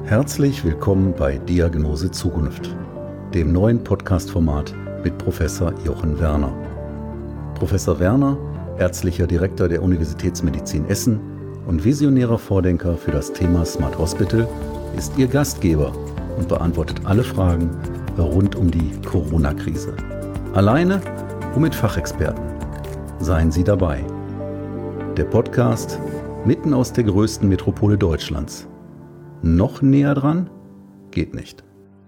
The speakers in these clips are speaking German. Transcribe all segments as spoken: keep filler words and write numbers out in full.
Herzlich willkommen bei Diagnose Zukunft, dem neuen Podcast-Format mit Professor Jochen Werner. Professor Werner, ärztlicher Direktor der Universitätsmedizin Essen und visionärer Vordenker für das Thema Smart Hospital, ist Ihr Gastgeber und beantwortet alle Fragen rund um die Corona-Krise. Alleine und mit Fachexperten. Seien Sie dabei. Der Podcast mitten aus der größten Metropole Deutschlands. Noch näher dran? Geht nicht.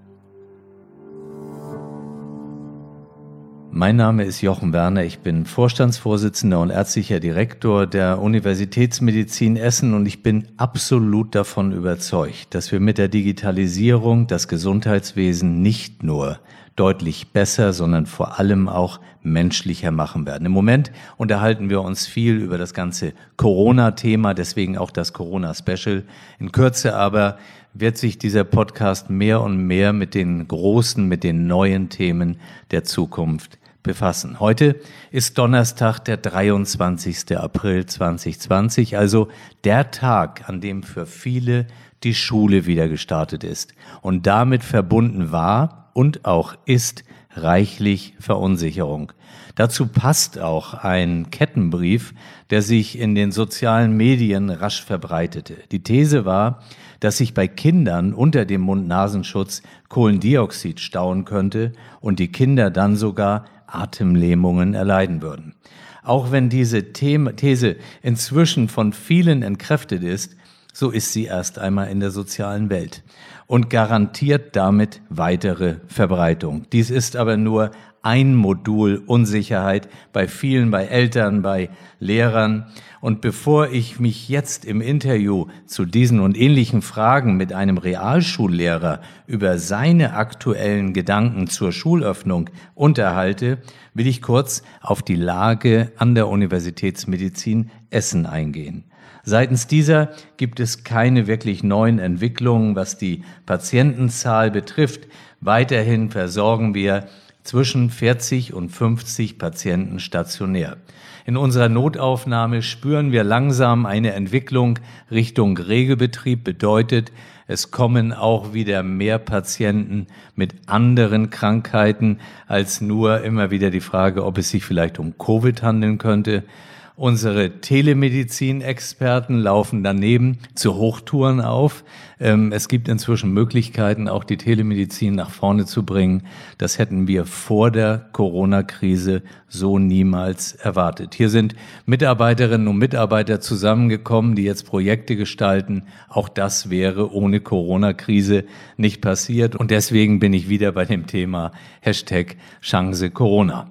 Mein Name ist Jochen Werner, ich bin Vorstandsvorsitzender und ärztlicher Direktor der Universitätsmedizin Essen und ich bin absolut davon überzeugt, dass wir mit der Digitalisierung das Gesundheitswesen nicht nur deutlich besser, sondern vor allem auch menschlicher machen werden. Im Moment unterhalten wir uns viel über das ganze Corona-Thema, deswegen auch das Corona-Special. In Kürze aber wird sich dieser Podcast mehr und mehr mit den großen, mit den neuen Themen der Zukunft befassen. Heute ist Donnerstag, der dreiundzwanzigster April zweitausendzwanzig, also der Tag, an dem für viele die Schule wieder gestartet ist. Und damit verbunden war und auch ist reichlich Verunsicherung. Dazu passt auch ein Kettenbrief, der sich in den sozialen Medien rasch verbreitete. Die These war, dass sich bei Kindern unter dem Mund-Nasenschutz Kohlendioxid stauen könnte und die Kinder dann sogar Atemlähmungen erleiden würden. Auch wenn diese These inzwischen von vielen entkräftet ist, so ist sie erst einmal in der sozialen Welt und garantiert damit weitere Verbreitung. Dies ist aber nur ein Modul Unsicherheit bei vielen, bei Eltern, bei Lehrern. Und bevor ich mich jetzt im Interview zu diesen und ähnlichen Fragen mit einem Realschullehrer über seine aktuellen Gedanken zur Schulöffnung unterhalte, will ich kurz auf die Lage an der Universitätsmedizin Essen eingehen. Seitens dieser gibt es keine wirklich neuen Entwicklungen, was die Patientenzahl betrifft. Weiterhin versorgen wir zwischen vierzig und fünfzig Patienten stationär. In unserer Notaufnahme spüren wir langsam eine Entwicklung Richtung Regelbetrieb, bedeutet, es kommen auch wieder mehr Patienten mit anderen Krankheiten als nur immer wieder die Frage, ob es sich vielleicht um Covid handeln könnte. Unsere Telemedizin-Experten laufen daneben zu Hochtouren auf. Es gibt inzwischen Möglichkeiten, auch die Telemedizin nach vorne zu bringen. Das hätten wir vor der Corona-Krise so niemals erwartet. Hier sind Mitarbeiterinnen und Mitarbeiter zusammengekommen, die jetzt Projekte gestalten. Auch das wäre ohne Corona-Krise nicht passiert. Und deswegen bin ich wieder bei dem Thema Hashtag Chance Corona.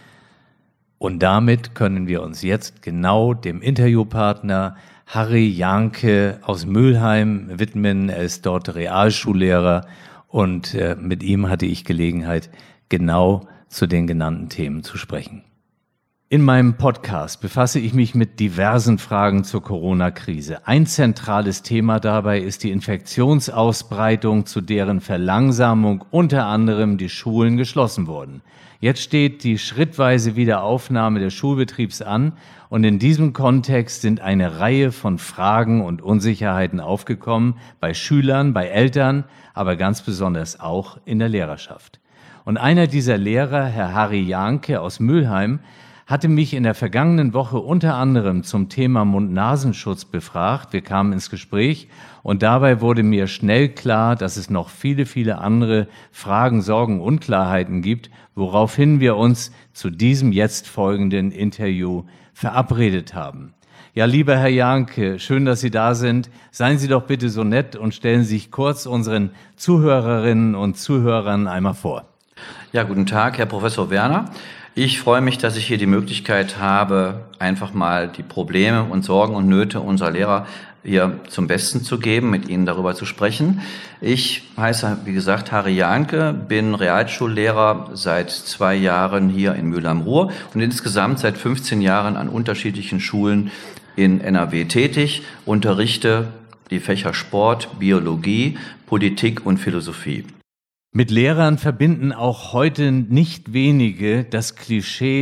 Und damit können wir uns jetzt genau dem Interviewpartner Harry Jahnke aus Mülheim widmen. Er ist dort Realschullehrer und äh, mit ihm hatte ich Gelegenheit, genau zu den genannten Themen zu sprechen. In meinem Podcast befasse ich mich mit diversen Fragen zur Corona-Krise. Ein zentrales Thema dabei ist die Infektionsausbreitung, zu deren Verlangsamung unter anderem die Schulen geschlossen wurden. Jetzt steht die schrittweise Wiederaufnahme des Schulbetriebs an und in diesem Kontext sind eine Reihe von Fragen und Unsicherheiten aufgekommen bei Schülern, bei Eltern, aber ganz besonders auch in der Lehrerschaft. Und einer dieser Lehrer, Herr Harry Jahnke aus Mülheim, hatte mich in der vergangenen Woche unter anderem zum Thema Mund-Nasenschutz befragt. Wir kamen ins Gespräch und dabei wurde mir schnell klar, dass es noch viele, viele andere Fragen, Sorgen, Unklarheiten gibt, woraufhin wir uns zu diesem jetzt folgenden Interview verabredet haben. Ja, lieber Herr Jahnke, schön, dass Sie da sind. Seien Sie doch bitte so nett und stellen Sie sich kurz unseren Zuhörerinnen und Zuhörern einmal vor. Ja, guten Tag, Herr Professor Werner. Ich freue mich, dass ich hier die Möglichkeit habe, einfach mal die Probleme und Sorgen und Nöte unserer Lehrer hier zum Besten zu geben, mit Ihnen darüber zu sprechen. Ich heiße, wie gesagt, Harry Jahnke, bin Realschullehrer seit zwei Jahren hier in Mülheim-Ruhr und insgesamt seit fünfzehn Jahren an unterschiedlichen Schulen in N R W tätig, unterrichte die Fächer Sport, Biologie, Politik und Philosophie. Mit Lehrern verbinden auch heute nicht wenige das Klischee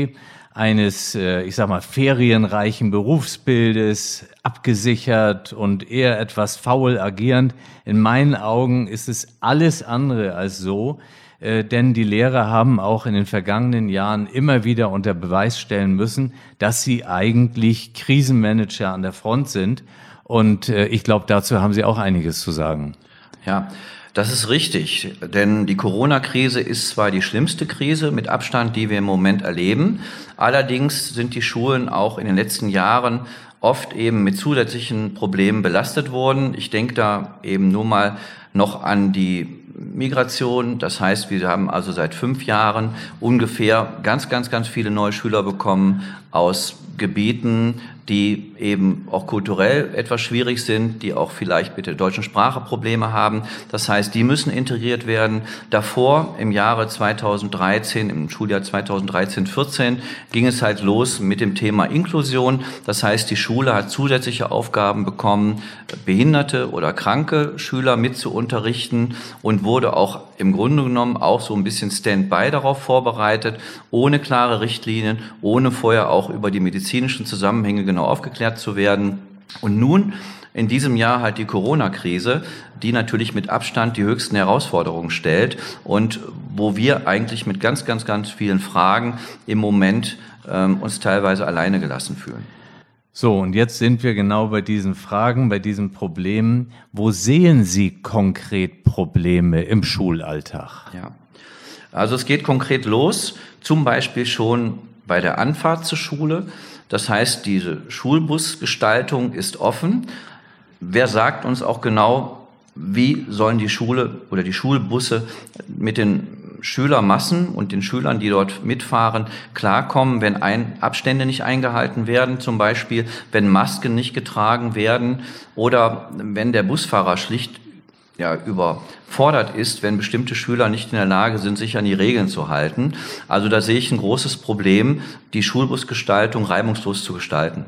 eines, ich sag mal, ferienreichen Berufsbildes, abgesichert und eher etwas faul agierend. In meinen Augen ist es alles andere als so, äh, denn die Lehrer haben auch in den vergangenen Jahren immer wieder unter Beweis stellen müssen, dass sie eigentlich Krisenmanager an der Front sind. Und äh, ich glaube, dazu haben Sie auch einiges zu sagen. Ja. Das ist richtig, denn die Corona-Krise ist zwar die schlimmste Krise mit Abstand, die wir im Moment erleben. Allerdings sind die Schulen auch in den letzten Jahren oft eben mit zusätzlichen Problemen belastet worden. Ich denke da eben nur mal noch an die Migration. Das heißt, wir haben also seit fünf Jahren ungefähr ganz, ganz, ganz viele neue Schüler bekommen aus Gebieten, die eben auch kulturell etwas schwierig sind, die auch vielleicht mit der deutschen Sprache Probleme haben. Das heißt, die müssen integriert werden. Davor, im Jahre zweitausenddreizehn, im Schuljahr zweitausenddreizehn vierzehn, ging es halt los mit dem Thema Inklusion. Das heißt, die Schule hat zusätzliche Aufgaben bekommen, behinderte oder kranke Schüler mit zu unterrichten und wurde auch im Grunde genommen auch so ein bisschen Standby darauf vorbereitet, ohne klare Richtlinien, ohne vorher auch über die medizinischen Zusammenhänge genau aufgeklärt zu werden. Und nun in diesem Jahr halt die Corona-Krise, die natürlich mit Abstand die höchsten Herausforderungen stellt und wo wir eigentlich mit ganz, ganz, ganz vielen Fragen im Moment ähm, uns teilweise alleine gelassen fühlen. So, und jetzt sind wir genau bei diesen Fragen, bei diesen Problemen. Wo sehen Sie konkret Probleme im Schulalltag? Ja, also es geht konkret los, zum Beispiel schon bei der Anfahrt zur Schule. Das heißt, diese Schulbusgestaltung ist offen. Wer sagt uns auch genau, wie sollen die Schule oder die Schulbusse mit den Schülermassen und den Schülern, die dort mitfahren, klarkommen, wenn ein Abstände nicht eingehalten werden, zum Beispiel, wenn Masken nicht getragen werden oder wenn der Busfahrer schlicht ja, überfordert ist, wenn bestimmte Schüler nicht in der Lage sind, sich an die Regeln zu halten. Also da sehe ich ein großes Problem, die Schulbusgestaltung reibungslos zu gestalten.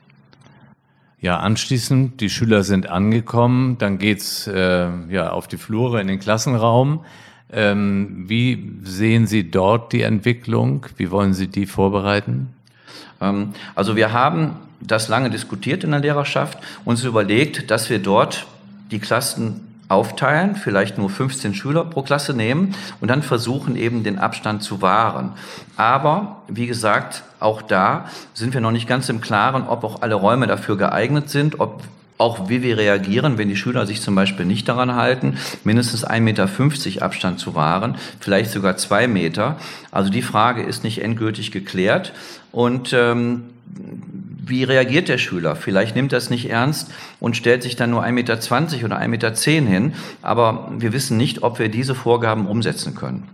Ja, anschließend, die Schüler sind angekommen, dann geht's äh, ja, auf die Flure in den Klassenraum. Ähm, wie sehen Sie dort die Entwicklung? Wie wollen Sie die vorbereiten? Ähm, also wir haben das lange diskutiert in der Lehrerschaft, uns überlegt, dass wir dort die Klassen aufteilen, vielleicht nur fünfzehn Schüler pro Klasse nehmen und dann versuchen eben den Abstand zu wahren. Aber wie gesagt, auch da sind wir noch nicht ganz im Klaren, ob auch alle Räume dafür geeignet sind, ob auch wie wir reagieren, wenn die Schüler sich zum Beispiel nicht daran halten, mindestens ein Meter fünfzig Abstand zu wahren, vielleicht sogar zwei Meter. Also die Frage ist nicht endgültig geklärt. Und ähm, wie reagiert der Schüler? Vielleicht nimmt er es nicht ernst und stellt sich dann nur ein Meter zwanzig oder ein Meter zehn hin. Aber wir wissen nicht, ob wir diese Vorgaben umsetzen können.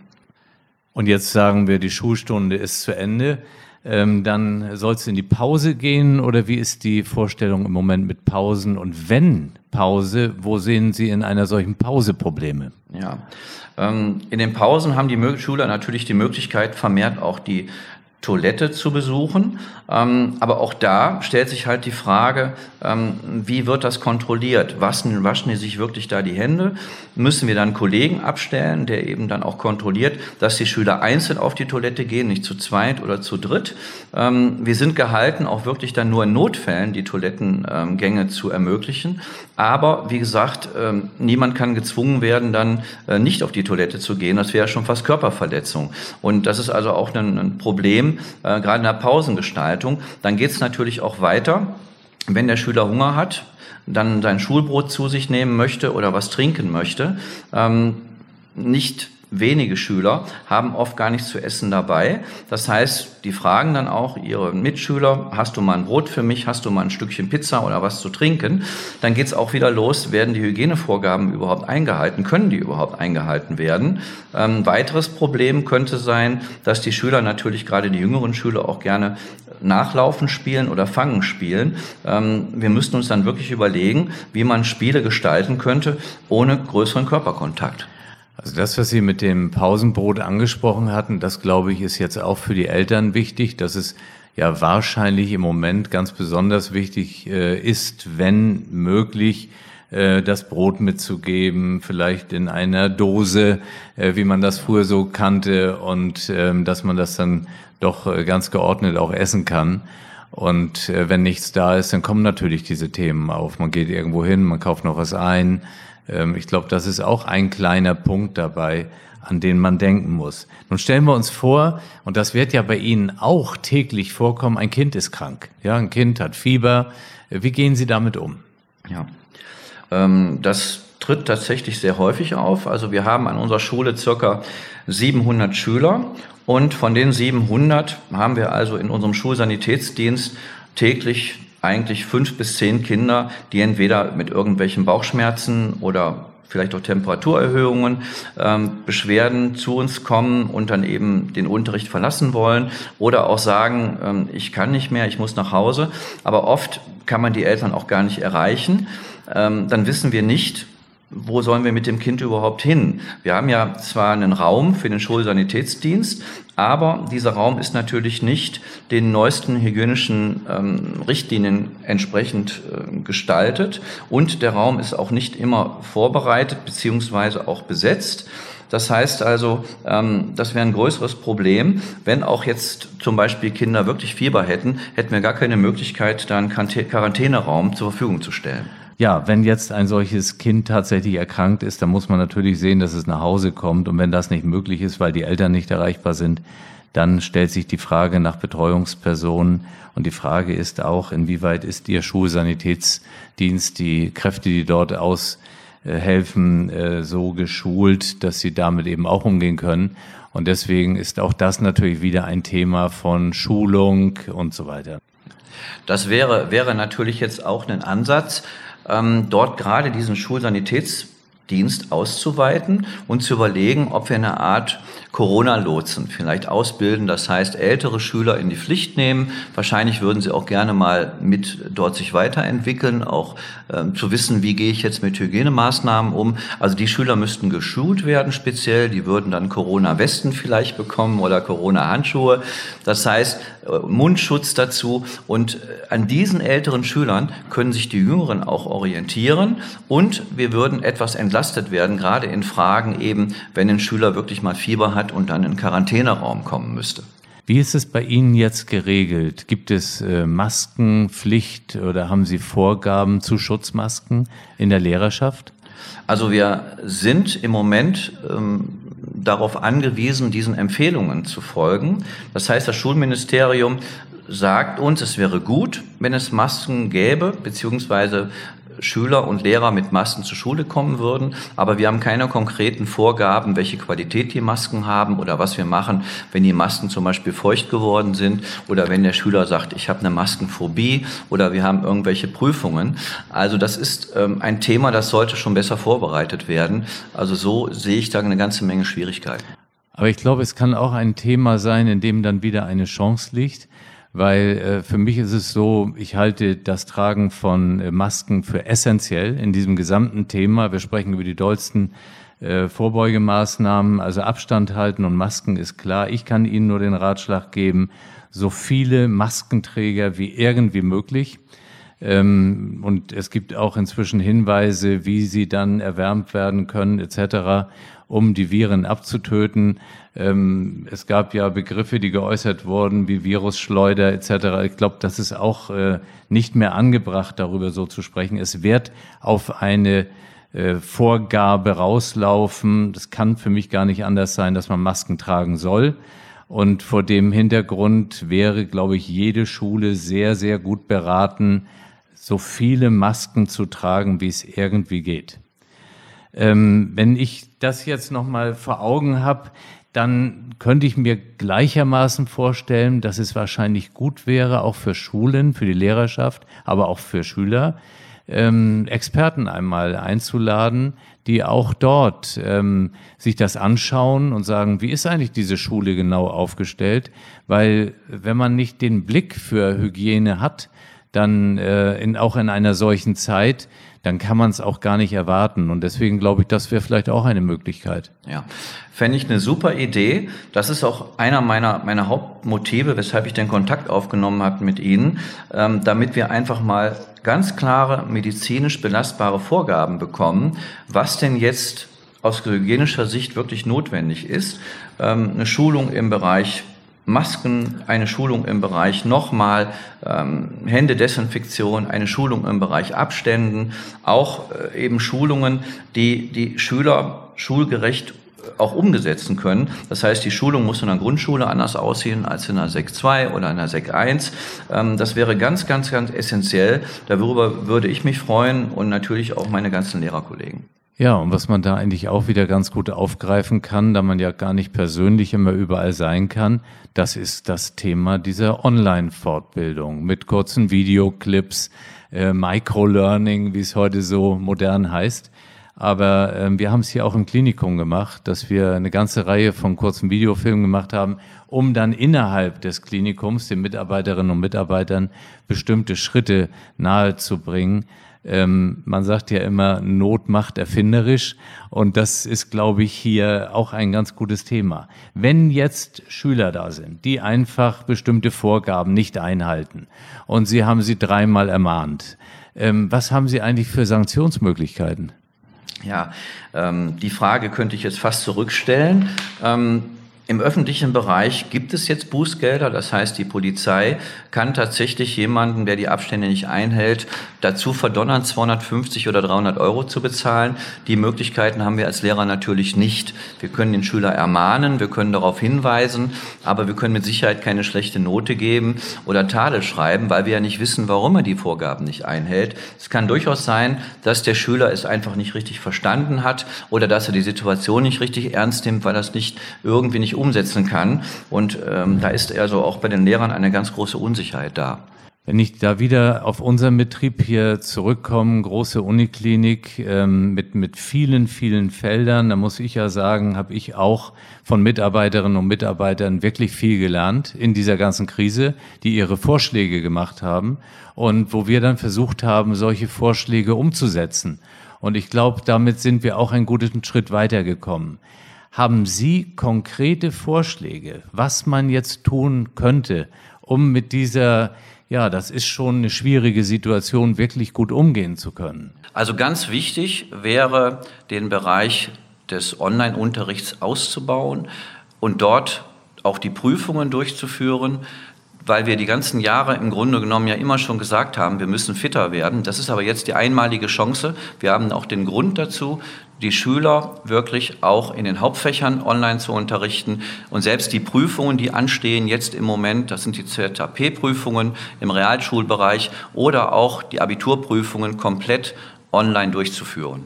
Und jetzt sagen wir, die Schulstunde ist zu Ende. Ähm, dann soll es in die Pause gehen oder wie ist die Vorstellung im Moment mit Pausen? Und wenn Pause, wo sehen Sie in einer solchen Pause Probleme? Ja, ähm, in den Pausen haben die Schüler natürlich die Möglichkeit, vermehrt auch die Toilette zu besuchen. Ähm, aber auch da stellt sich halt die Frage, ähm, wie wird das kontrolliert? Waschen, waschen die sich wirklich da die Hände? Müssen wir dann einen Kollegen abstellen, der eben dann auch kontrolliert, dass die Schüler einzeln auf die Toilette gehen, nicht zu zweit oder zu dritt? Ähm, wir sind gehalten, auch wirklich dann nur in Notfällen die Toilettengänge ähm, zu ermöglichen. Aber wie gesagt, ähm, niemand kann gezwungen werden, dann äh, nicht auf die Toilette zu gehen. Das wäre schon fast Körperverletzung. Und das ist also auch ein, ein Problem, Äh, gerade in der Pausengestaltung. Dann geht es natürlich auch weiter, wenn der Schüler Hunger hat, dann sein Schulbrot zu sich nehmen möchte oder was trinken möchte. Ähm, nicht wenige Schüler haben oft gar nichts zu essen dabei. Das heißt, die fragen dann auch ihre Mitschüler, hast du mal ein Brot für mich, hast du mal ein Stückchen Pizza oder was zu trinken? Dann geht's auch wieder los, werden die Hygienevorgaben überhaupt eingehalten, können die überhaupt eingehalten werden? Ähm, weiteres Problem könnte sein, dass die Schüler natürlich, gerade die jüngeren Schüler, auch gerne Nachlaufen spielen oder Fangen spielen. Ähm, wir müssten uns dann wirklich überlegen, wie man Spiele gestalten könnte, ohne größeren Körperkontakt. Also das, was Sie mit dem Pausenbrot angesprochen hatten, das glaube ich ist jetzt auch für die Eltern wichtig, dass es ja wahrscheinlich im Moment ganz besonders wichtig äh, ist, wenn möglich, äh, das Brot mitzugeben, vielleicht in einer Dose, äh, wie man das früher so kannte, und ähm, dass man das dann doch äh, ganz geordnet auch essen kann. Und äh, wenn nichts da ist, dann kommen natürlich diese Themen auf. Man geht irgendwo hin, man kauft noch was ein. Ähm, ich glaube, das ist auch ein kleiner Punkt dabei, an den man denken muss. Nun stellen wir uns vor, und das wird ja bei Ihnen auch täglich vorkommen, ein Kind ist krank. Ja, ein Kind hat Fieber. Wie gehen Sie damit um? Ja, ähm, das tritt tatsächlich sehr häufig auf. Also wir haben an unserer Schule circa siebenhundert Schüler, und von den siebenhundert haben wir also in unserem Schulsanitätsdienst täglich eigentlich fünf bis zehn Kinder, die entweder mit irgendwelchen Bauchschmerzen oder vielleicht auch Temperaturerhöhungen, ähm, Beschwerden zu uns kommen und dann eben den Unterricht verlassen wollen oder auch sagen, ähm, ich kann nicht mehr, ich muss nach Hause. Aber oft kann man die Eltern auch gar nicht erreichen. Ähm, dann wissen wir nicht, wo sollen wir mit dem Kind überhaupt hin? Wir haben ja zwar einen Raum für den Schulsanitätsdienst, aber dieser Raum ist natürlich nicht den neuesten hygienischen ähm, Richtlinien entsprechend äh, gestaltet, und der Raum ist auch nicht immer vorbereitet beziehungsweise auch besetzt. Das heißt also, ähm, das wäre ein größeres Problem. Wenn auch jetzt zum Beispiel Kinder wirklich Fieber hätten, hätten wir gar keine Möglichkeit, da einen Quarantäneraum zur Verfügung zu stellen. Ja, wenn jetzt ein solches Kind tatsächlich erkrankt ist, dann muss man natürlich sehen, dass es nach Hause kommt. Und wenn das nicht möglich ist, weil die Eltern nicht erreichbar sind, dann stellt sich die Frage nach Betreuungspersonen. Und die Frage ist auch, inwieweit ist Ihr Schulsanitätsdienst, die Kräfte, die dort aushelfen, so geschult, dass sie damit eben auch umgehen können. Und deswegen ist auch das natürlich wieder ein Thema von Schulung und so weiter. Das wäre, wäre natürlich jetzt auch ein Ansatz, ähm, dort gerade diesen Schulsanitätsdienst auszuweiten und zu überlegen, ob wir eine Art Corona-Lotsen vielleicht ausbilden. Das heißt, ältere Schüler in die Pflicht nehmen. Wahrscheinlich würden sie auch gerne mal mit dort sich weiterentwickeln, auch ähm, zu wissen, wie gehe ich jetzt mit Hygienemaßnahmen um. Also die Schüler müssten geschult werden speziell. Die würden dann Corona-Westen vielleicht bekommen oder Corona-Handschuhe. Das heißt, äh, Mundschutz dazu. Und äh, an diesen älteren Schülern können sich die Jüngeren auch orientieren. Und wir würden etwas entlastet werden, gerade in Fragen eben, wenn ein Schüler wirklich mal Fieber hat und dann in den Quarantäneraum kommen müsste. Wie ist es bei Ihnen jetzt geregelt? Gibt es äh, Maskenpflicht oder haben Sie Vorgaben zu Schutzmasken in der Lehrerschaft? Also wir sind im Moment ähm, darauf angewiesen, diesen Empfehlungen zu folgen. Das heißt, das Schulministerium sagt uns, es wäre gut, wenn es Masken gäbe, beziehungsweise Schüler und Lehrer mit Masken zur Schule kommen würden, aber wir haben keine konkreten Vorgaben, welche Qualität die Masken haben oder was wir machen, wenn die Masken zum Beispiel feucht geworden sind oder wenn der Schüler sagt, ich habe eine Maskenphobie oder wir haben irgendwelche Prüfungen. Also das ist ähm, ein Thema, das sollte schon besser vorbereitet werden. Also so sehe ich da eine ganze Menge Schwierigkeiten. Aber ich glaube, es kann auch ein Thema sein, in dem dann wieder eine Chance liegt. Weil äh, für mich ist es so, ich halte das Tragen von äh, Masken für essentiell in diesem gesamten Thema. Wir sprechen über die dollsten äh, Vorbeugemaßnahmen, also Abstand halten und Masken ist klar. Ich kann Ihnen nur den Ratschlag geben, so viele Maskenträger wie irgendwie möglich. Ähm, und es gibt auch inzwischen Hinweise, wie sie dann erwärmt werden können et cetera, um die Viren abzutöten. Ähm, es gab ja Begriffe, die geäußert wurden, wie Virusschleuder et cetera. Ich glaube, das ist auch äh, nicht mehr angebracht, darüber so zu sprechen. Es wird auf eine äh, Vorgabe rauslaufen. Das kann für mich gar nicht anders sein, dass man Masken tragen soll. Und vor dem Hintergrund wäre, glaube ich, jede Schule sehr, sehr gut beraten, so viele Masken zu tragen, wie es irgendwie geht. Ähm, wenn ich das jetzt nochmal vor Augen habe, dann könnte ich mir gleichermaßen vorstellen, dass es wahrscheinlich gut wäre, auch für Schulen, für die Lehrerschaft, aber auch für Schüler, ähm, Experten einmal einzuladen, die auch dort ähm, sich das anschauen und sagen, wie ist eigentlich diese Schule genau aufgestellt? Weil wenn man nicht den Blick für Hygiene hat, dann äh, in, auch in einer solchen Zeit, dann kann man es auch gar nicht erwarten. Und deswegen glaube ich, das wäre vielleicht auch eine Möglichkeit. Ja, fände ich eine super Idee. Das ist auch einer meiner, meiner Hauptmotive, weshalb ich den Kontakt aufgenommen habe mit Ihnen, ähm, damit wir einfach mal ganz klare medizinisch belastbare Vorgaben bekommen, was denn jetzt aus hygienischer Sicht wirklich notwendig ist. Ähm, eine Schulung im Bereich Masken, eine Schulung im Bereich nochmal ähm, Händedesinfektion, eine Schulung im Bereich Abständen, auch äh, eben Schulungen, die die Schüler schulgerecht auch umgesetzen können. Das heißt, die Schulung muss in der Grundschule anders aussehen als in der Sek zwei oder in der Sek eins. Ähm, das wäre ganz, ganz, ganz essentiell. Darüber würde ich mich freuen und natürlich auch meine ganzen Lehrerkollegen. Ja, und was man da eigentlich auch wieder ganz gut aufgreifen kann, da man ja gar nicht persönlich immer überall sein kann, das ist das Thema dieser Online-Fortbildung mit kurzen Videoclips, äh, Microlearning, wie es heute so modern heißt. Aber äh, wir haben es hier auch im Klinikum gemacht, dass wir eine ganze Reihe von kurzen Videofilmen gemacht haben, um dann innerhalb des Klinikums den Mitarbeiterinnen und Mitarbeitern bestimmte Schritte nahezubringen. Ähm, man sagt ja immer, Not macht erfinderisch, und das ist, glaube ich, hier auch ein ganz gutes Thema. Wenn jetzt Schüler da sind, die einfach bestimmte Vorgaben nicht einhalten und Sie haben sie dreimal ermahnt, ähm, was haben Sie eigentlich für Sanktionsmöglichkeiten? Ja, ähm, die Frage könnte ich jetzt fast zurückstellen. Ähm, Im öffentlichen Bereich gibt es jetzt Bußgelder, das heißt, die Polizei kann tatsächlich jemanden, der die Abstände nicht einhält, dazu verdonnern, zweihundertfünfzig oder dreihundert Euro zu bezahlen. Die Möglichkeiten haben wir als Lehrer natürlich nicht. Wir können den Schüler ermahnen, wir können darauf hinweisen, aber wir können mit Sicherheit keine schlechte Note geben oder Tadel schreiben, weil wir ja nicht wissen, warum er die Vorgaben nicht einhält. Es kann durchaus sein, dass der Schüler es einfach nicht richtig verstanden hat oder dass er die Situation nicht richtig ernst nimmt, weil er es nicht irgendwie nicht umsetzen kann. Und ähm, da ist also auch bei den Lehrern eine ganz große Unsicherheit da. Wenn ich da wieder auf unseren Betrieb hier zurückkomme, große Uniklinik ähm, mit mit vielen, vielen Feldern, da muss ich ja sagen, habe ich auch von Mitarbeiterinnen und Mitarbeitern wirklich viel gelernt in dieser ganzen Krise, die ihre Vorschläge gemacht haben und wo wir dann versucht haben, solche Vorschläge umzusetzen. Und ich glaube, damit sind wir auch einen guten Schritt weitergekommen. Haben Sie konkrete Vorschläge, was man jetzt tun könnte, um mit dieser, ja, das ist schon eine schwierige Situation, wirklich gut umgehen zu können? Also ganz wichtig wäre, den Bereich des Online-Unterrichts auszubauen und dort auch die Prüfungen durchzuführen, weil wir die ganzen Jahre im Grunde genommen ja immer schon gesagt haben, wir müssen fitter werden. Das ist aber jetzt die einmalige Chance. Wir haben auch den Grund dazu, die Schüler wirklich auch in den Hauptfächern online zu unterrichten. Und selbst die Prüfungen, die anstehen jetzt im Moment, das sind die Z A P-Prüfungen im Realschulbereich oder auch die Abiturprüfungen komplett online durchzuführen.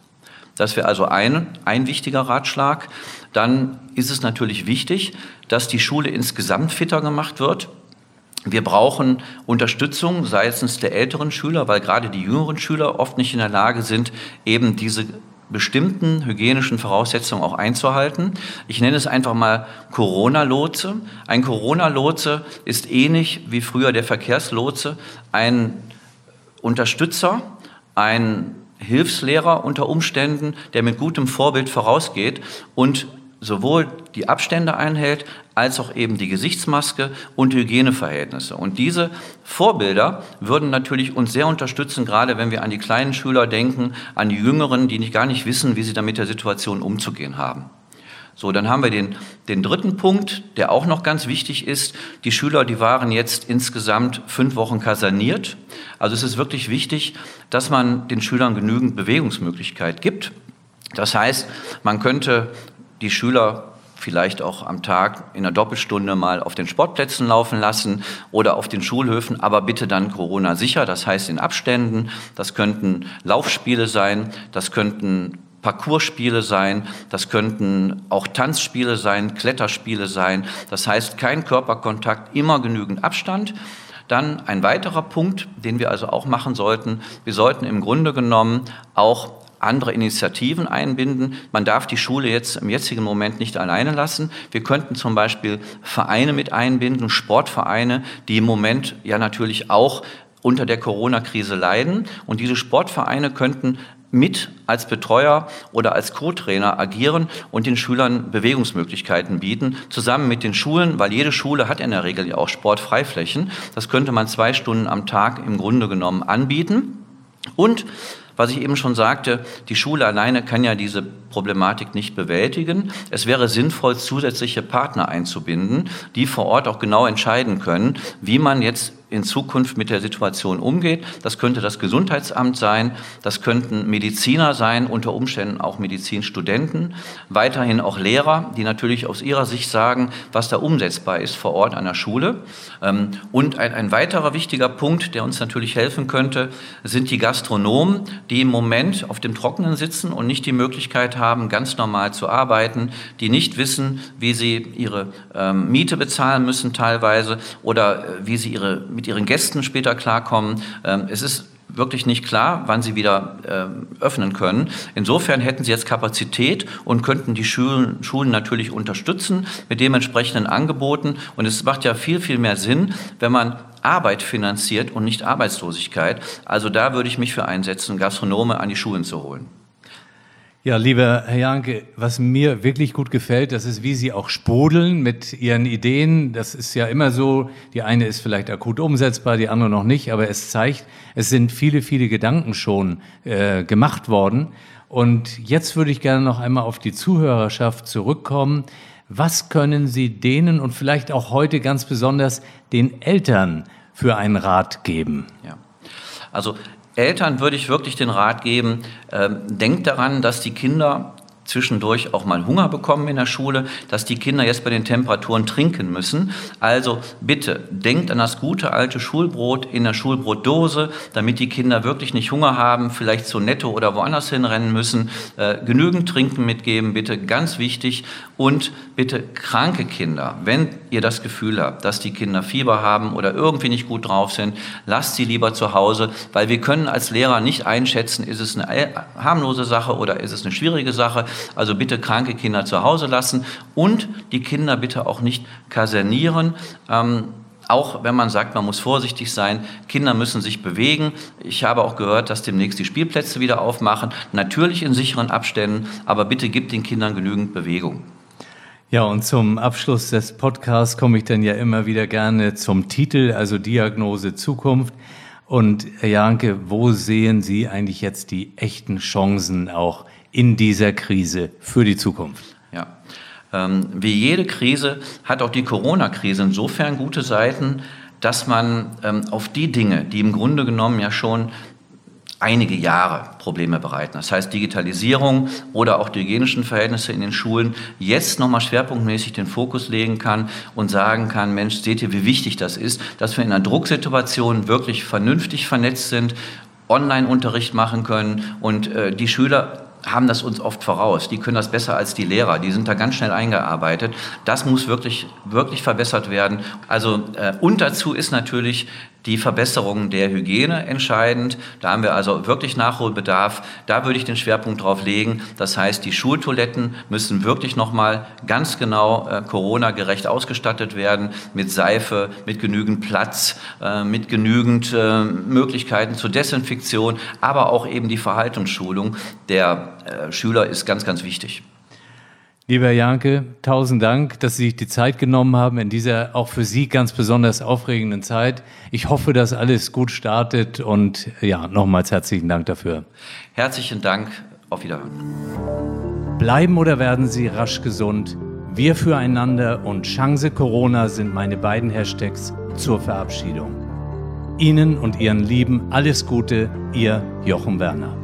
Das wäre also ein, ein wichtiger Ratschlag. Dann ist es natürlich wichtig, dass die Schule insgesamt fitter gemacht wird. Wir brauchen Unterstützung seitens der älteren Schüler, weil gerade die jüngeren Schüler oft nicht in der Lage sind, eben diese bestimmten hygienischen Voraussetzungen auch einzuhalten. Ich nenne es einfach mal Corona-Lotse. Ein Corona-Lotse ist ähnlich wie früher der Verkehrslotse ein Unterstützer, ein Hilfslehrer unter Umständen, der mit gutem Vorbild vorausgeht und sowohl die Abstände einhält, als auch eben die Gesichtsmaske und Hygieneverhältnisse. Und diese Vorbilder würden natürlich uns sehr unterstützen, gerade wenn wir an die kleinen Schüler denken, an die Jüngeren, die nicht, gar nicht wissen, wie sie da mit der Situation umzugehen haben. So, dann haben wir den, den dritten Punkt, der auch noch ganz wichtig ist. Die Schüler, die waren jetzt insgesamt fünf Wochen kaserniert. Also es ist wirklich wichtig, dass man den Schülern genügend Bewegungsmöglichkeit gibt. Das heißt, man könnte die Schüler vielleicht auch am Tag in einer Doppelstunde mal auf den Sportplätzen laufen lassen oder auf den Schulhöfen, aber bitte dann Corona-sicher, das heißt in Abständen. Das könnten Laufspiele sein, das könnten Parcourspiele sein, das könnten auch Tanzspiele sein, Kletterspiele sein. Das heißt, kein Körperkontakt, immer genügend Abstand. Dann ein weiterer Punkt, den wir also auch machen sollten, wir sollten im Grunde genommen auch andere Initiativen einbinden. Man darf die Schule jetzt im jetzigen Moment nicht alleine lassen. Wir könnten zum Beispiel Vereine mit einbinden, Sportvereine, die im Moment ja natürlich auch unter der Corona-Krise leiden. Und diese Sportvereine könnten mit als Betreuer oder als Co-Trainer agieren und den Schülern Bewegungsmöglichkeiten bieten, zusammen mit den Schulen, weil jede Schule hat in der Regel ja auch Sportfreiflächen. Das könnte man zwei Stunden am Tag im Grunde genommen anbieten. Und was ich eben schon sagte, die Schule alleine kann ja diese Problematik nicht bewältigen. Es wäre sinnvoll, zusätzliche Partner einzubinden, die vor Ort auch genau entscheiden können, wie man jetzt in Zukunft mit der Situation umgeht. Das könnte das Gesundheitsamt sein, das könnten Mediziner sein, unter Umständen auch Medizinstudenten, weiterhin auch Lehrer, die natürlich aus ihrer Sicht sagen, was da umsetzbar ist vor Ort an der Schule. Und ein, ein weiterer wichtiger Punkt, der uns natürlich helfen könnte, sind die Gastronomen, die im Moment auf dem Trockenen sitzen und nicht die Möglichkeit haben, ganz normal zu arbeiten, die nicht wissen, wie sie ihre ähm, Miete bezahlen müssen teilweise oder äh, wie sie ihre, mit ihren Gästen später klarkommen. Ähm, es ist wirklich nicht klar, wann sie wieder äh, öffnen können. Insofern hätten sie jetzt Kapazität und könnten die Schulen, Schulen natürlich unterstützen mit dementsprechenden Angeboten. Und es macht ja viel, viel mehr Sinn, wenn man Arbeit finanziert und nicht Arbeitslosigkeit. Also da würde ich mich für einsetzen, Gastronome an die Schulen zu holen. Ja, lieber Herr Jahnke, was mir wirklich gut gefällt, das ist, wie Sie auch sprudeln mit Ihren Ideen. Das ist ja immer so, die eine ist vielleicht akut umsetzbar, die andere noch nicht, aber es zeigt, es sind viele, viele Gedanken schon äh, gemacht worden. Und jetzt würde ich gerne noch einmal auf die Zuhörerschaft zurückkommen. Was können Sie denen und vielleicht auch heute ganz besonders den Eltern für einen Rat geben? Ja, also Eltern würde ich wirklich den Rat geben, äh, denkt daran, dass die Kinder zwischendurch auch mal Hunger bekommen in der Schule, dass die Kinder jetzt bei den Temperaturen trinken müssen. Also bitte, denkt an das gute alte Schulbrot in der Schulbrotdose, damit die Kinder wirklich nicht Hunger haben, vielleicht zu Netto oder woanders hinrennen müssen. Äh, genügend Trinken mitgeben, bitte, ganz wichtig. Und bitte kranke Kinder, wenn ihr das Gefühl habt, dass die Kinder Fieber haben oder irgendwie nicht gut drauf sind, lasst sie lieber zu Hause, weil wir können als Lehrer nicht einschätzen, ist es eine harmlose Sache oder ist es eine schwierige Sache. Also bitte kranke Kinder zu Hause lassen und die Kinder bitte auch nicht kasernieren. Ähm, auch wenn man sagt, man muss vorsichtig sein, Kinder müssen sich bewegen. Ich habe auch gehört, dass demnächst die Spielplätze wieder aufmachen. Natürlich in sicheren Abständen, aber bitte gebt den Kindern genügend Bewegung. Ja, und zum Abschluss des Podcasts komme ich dann ja immer wieder gerne zum Titel, also Diagnose Zukunft. Und Herr Jahnke, wo sehen Sie eigentlich jetzt die echten Chancen auch in dieser Krise für die Zukunft? Ja, ähm, wie jede Krise hat auch die Corona-Krise insofern gute Seiten, dass man ähm, auf die Dinge, die im Grunde genommen ja schon einige Jahre Probleme bereiten, das heißt Digitalisierung oder auch die hygienischen Verhältnisse in den Schulen, jetzt nochmal schwerpunktmäßig den Fokus legen kann und sagen kann, Mensch, seht ihr, wie wichtig das ist, dass wir in einer Drucksituation wirklich vernünftig vernetzt sind, Online-Unterricht machen können und äh, die Schüler haben das uns oft voraus. Die können das besser als die Lehrer. Die sind da ganz schnell eingearbeitet. Das muss wirklich, wirklich verbessert werden. Also, äh, und dazu ist natürlich die Verbesserung der Hygiene entscheidend. Da haben wir also wirklich Nachholbedarf. Da würde ich den Schwerpunkt drauf legen. Das heißt, die Schultoiletten müssen wirklich nochmal ganz genau äh, Corona-gerecht ausgestattet werden. Mit Seife, mit genügend Platz, äh, mit genügend äh, Möglichkeiten zur Desinfektion, aber auch eben die Verhaltensschulung der äh, Schüler ist ganz, ganz wichtig. Lieber Herr Jahnke, tausend Dank, dass Sie sich die Zeit genommen haben in dieser auch für Sie ganz besonders aufregenden Zeit. Ich hoffe, dass alles gut startet und ja, nochmals herzlichen Dank dafür. Herzlichen Dank, auf Wiederhören. Bleiben oder werden Sie rasch gesund? Wir füreinander und Chance Corona sind meine beiden Hashtags zur Verabschiedung. Ihnen und Ihren Lieben alles Gute, Ihr Jochen Werner.